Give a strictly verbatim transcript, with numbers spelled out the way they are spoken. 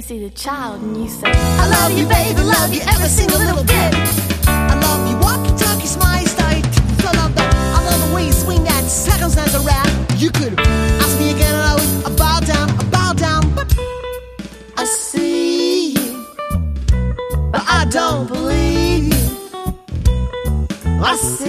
see the child and you say, I love you, baby, love you every single little bit. I love you, walkie-talkie, smile, style. I love the, I love the way you swing that seconds as a rap. You could ask me again and I would bow down, I bow down, but I see you, but I don't believe you. I see